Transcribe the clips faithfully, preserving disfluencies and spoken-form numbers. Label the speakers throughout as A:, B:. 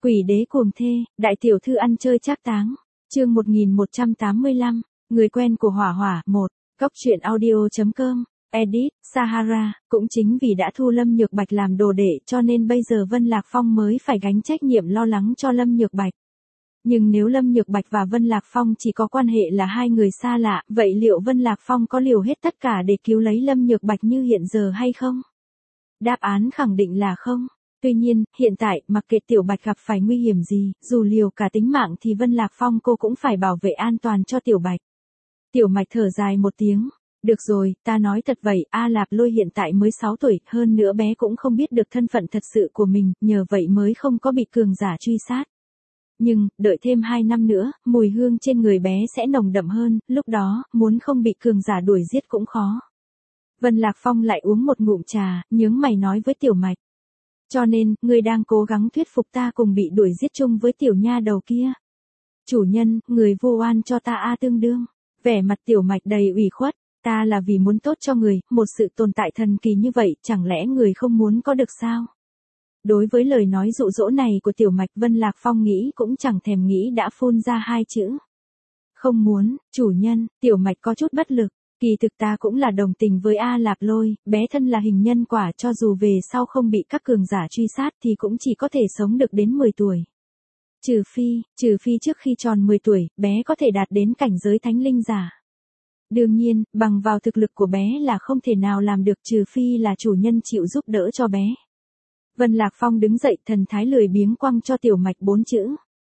A: Quỷ đế cuồng thê, đại tiểu thư ăn chơi trác táng. Chương một nghìn một trăm tám mươi lăm, người quen của Hỏa Hỏa, một. Cóc truyện audio chấm com. Edit, Sahara, cũng chính vì đã thu Lâm Nhược Bạch làm đồ đệ cho nên bây giờ Vân Lạc Phong mới phải gánh trách nhiệm lo lắng cho Lâm Nhược Bạch. Nhưng nếu Lâm Nhược Bạch và Vân Lạc Phong chỉ có quan hệ là hai người xa lạ, vậy liệu Vân Lạc Phong có liều hết tất cả để cứu lấy Lâm Nhược Bạch như hiện giờ hay không? Đáp án khẳng định là không. Tuy nhiên, hiện tại, mặc kệ Tiểu Bạch gặp phải nguy hiểm gì, dù liều cả tính mạng thì Vân Lạc Phong cô cũng phải bảo vệ an toàn cho Tiểu Bạch. Tiểu Mạch thở dài một tiếng. Được rồi, ta nói thật vậy, A Lạp Lôi hiện tại mới sáu tuổi, hơn nữa bé cũng không biết được thân phận thật sự của mình, nhờ vậy mới không có bị cường giả truy sát. Nhưng, đợi thêm hai năm nữa, mùi hương trên người bé sẽ nồng đậm hơn, lúc đó, muốn không bị cường giả đuổi giết cũng khó. Vân Lạc Phong lại uống một ngụm trà, nhướng mày nói với Tiểu Mạch. Cho nên, ngươi đang cố gắng thuyết phục ta cùng bị đuổi giết chung với tiểu nha đầu kia. Chủ nhân, người vu oan cho ta a tương đương. Vẻ mặt Tiểu Mạch đầy ủy khuất. Ta là vì muốn tốt cho người, một sự tồn tại thần kỳ như vậy, chẳng lẽ người không muốn có được sao? Đối với lời nói dụ dỗ này của Tiểu Mạch, Vân Lạc Phong nghĩ cũng chẳng thèm nghĩ đã phun ra hai chữ. Không muốn, chủ nhân. Tiểu Mạch có chút bất lực. Kỳ thực ta cũng là đồng tình với A Lạp Lôi, bé thân là hình nhân quả, cho dù về sau không bị các cường giả truy sát thì cũng chỉ có thể sống được đến mười tuổi. Trừ phi, trừ phi trước khi tròn mười tuổi, bé có thể đạt đến cảnh giới thánh linh giả. Đương nhiên, bằng vào thực lực của bé là không thể nào làm được, trừ phi là chủ nhân chịu giúp đỡ cho bé. Vân Lạc Phong đứng dậy, thần thái lười biếng quăng cho Tiểu Mạch bốn chữ.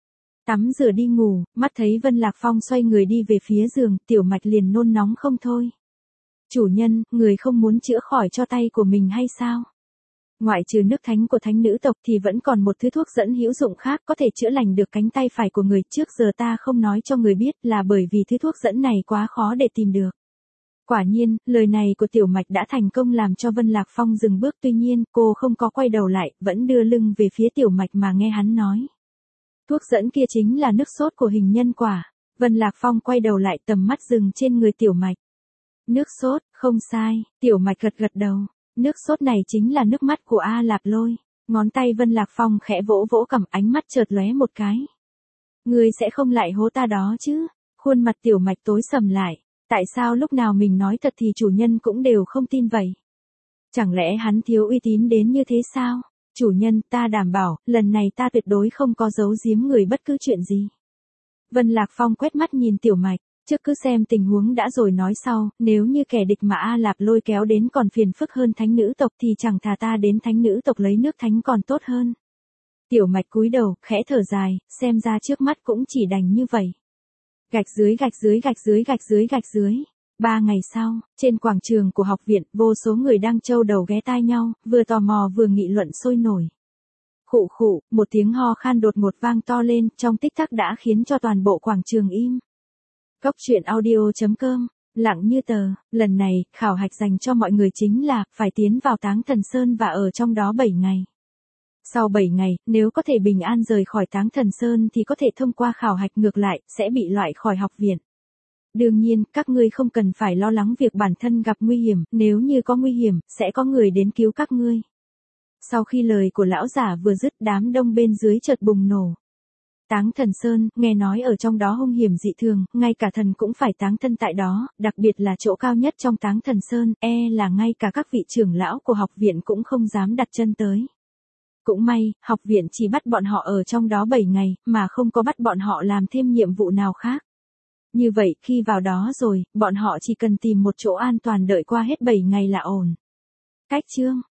A: Tắm rửa đi ngủ, mắt thấy Vân Lạc Phong xoay người đi về phía giường, Tiểu Mạch liền nôn nóng không thôi. Chủ nhân, người không muốn chữa khỏi cho tay của mình hay sao? Ngoại trừ nước thánh của thánh nữ tộc thì vẫn còn một thứ thuốc dẫn hữu dụng khác có thể chữa lành được cánh tay phải của người, trước giờ ta không nói cho người biết là bởi vì thứ thuốc dẫn này quá khó để tìm được. Quả nhiên, lời này của Tiểu Mạch đã thành công làm cho Vân Lạc Phong dừng bước, tuy nhiên, cô không có quay đầu lại, vẫn đưa lưng về phía Tiểu Mạch mà nghe hắn nói. Thuốc dẫn kia chính là nước sốt của hình nhân quả. Vân Lạc Phong quay đầu lại, tầm mắt dừng trên người Tiểu Mạch. Nước sốt, không sai, Tiểu Mạch gật gật đầu. Nước sốt này chính là nước mắt của A Lạp Lôi. Ngón tay Vân Lạc Phong khẽ vỗ vỗ cằm, ánh mắt chợt lóe một cái. Ngươi sẽ không lại hố ta đó chứ? Khuôn mặt Tiểu Mạch tối sầm lại. Tại sao lúc nào mình nói thật thì chủ nhân cũng đều không tin vậy? Chẳng lẽ hắn thiếu uy tín đến như thế sao? Chủ nhân, ta đảm bảo, lần này ta tuyệt đối không có giấu giếm người bất cứ chuyện gì. Vân Lạc Phong quét mắt nhìn Tiểu Mạch, trước cứ xem tình huống đã rồi nói sau, nếu như kẻ địch mà A Lạp Lôi kéo đến còn phiền phức hơn thánh nữ tộc thì chẳng thà ta đến thánh nữ tộc lấy nước thánh còn tốt hơn. Tiểu Mạch cúi đầu, khẽ thở dài, xem ra trước mắt cũng chỉ đành như vậy. Gạch dưới gạch dưới gạch dưới gạch dưới gạch dưới. Ba ngày sau, trên quảng trường của học viện, vô số người đang trâu đầu ghé tai nhau, vừa tò mò vừa nghị luận sôi nổi. Khụ khụ, một tiếng ho khan đột ngột vang to lên, trong tích tắc đã khiến cho toàn bộ quảng trường im. Cóc truyện audio chấm com, lặng như tờ, lần này, khảo hạch dành cho mọi người chính là, phải tiến vào Táng Thần Sơn và ở trong đó bảy ngày. Sau bảy ngày, nếu có thể bình an rời khỏi Táng Thần Sơn thì có thể thông qua khảo hạch, ngược lại, sẽ bị loại khỏi học viện. Đương nhiên, các ngươi không cần phải lo lắng việc bản thân gặp nguy hiểm, nếu như có nguy hiểm, sẽ có người đến cứu các ngươi. Sau khi lời của lão giả vừa dứt, đám đông bên dưới chợt bùng nổ. Táng Thần Sơn, nghe nói ở trong đó hung hiểm dị thường, ngay cả thần cũng phải táng thân tại đó, đặc biệt là chỗ cao nhất trong Táng Thần Sơn, e là ngay cả các vị trưởng lão của học viện cũng không dám đặt chân tới. Cũng may, học viện chỉ bắt bọn họ ở trong đó bảy ngày, mà không có bắt bọn họ làm thêm nhiệm vụ nào khác. Như vậy, khi vào đó rồi, bọn họ chỉ cần tìm một chỗ an toàn đợi qua hết bảy ngày là ổn. Cách chương